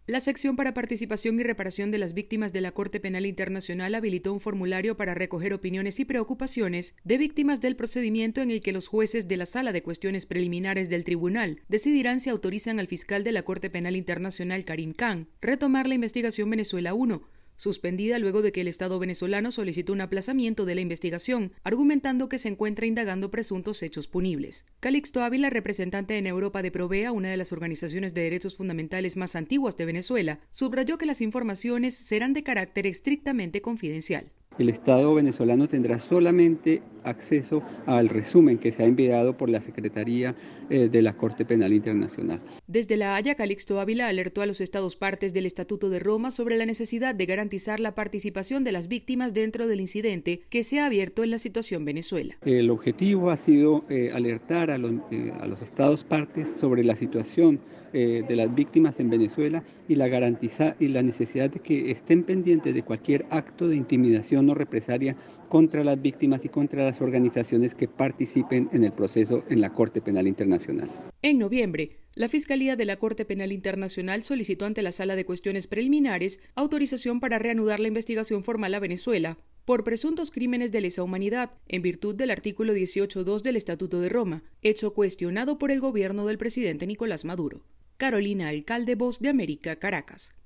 La sección para participación y reparación de las víctimas de la Corte Penal Internacional habilitó un formulario para recoger opiniones y preocupaciones de víctimas del procedimiento en el que los jueces de la Sala de Cuestiones Preliminares del Tribunal decidirán si autorizan al fiscal de la Corte Penal Internacional, Karim Khan, retomar la investigación Venezuela 1, suspendida luego de que el Estado venezolano solicitó un aplazamiento de la investigación, argumentando que se encuentra indagando presuntos hechos punibles. Calixto Ávila, representante en Europa de Provea, una de las organizaciones de derechos fundamentales más antiguas de Venezuela, subrayó que las informaciones serán de carácter estrictamente confidencial. El Estado venezolano tendrá solamente acceso al resumen que se ha enviado por la Secretaría de la Corte Penal Internacional. Desde La Haya, Calixto Ávila alertó a los Estados partes del Estatuto de Roma sobre la necesidad de garantizar la participación de las víctimas dentro del incidente que se ha abierto en la situación Venezuela. El objetivo ha sido alertar a los Estados partes sobre la situación de las víctimas en Venezuela y la necesidad de que estén pendientes de cualquier acto de intimidación o represalia contra las víctimas y contra las organizaciones que participen en el proceso en la Corte Penal Internacional. En noviembre, la Fiscalía de la Corte Penal Internacional solicitó ante la Sala de Cuestiones Preliminares autorización para reanudar la investigación formal a Venezuela por presuntos crímenes de lesa humanidad, en virtud del artículo 18.2 del Estatuto de Roma, hecho cuestionado por el gobierno del presidente Nicolás Maduro. Carolina Alcalde, Voz de América, Caracas.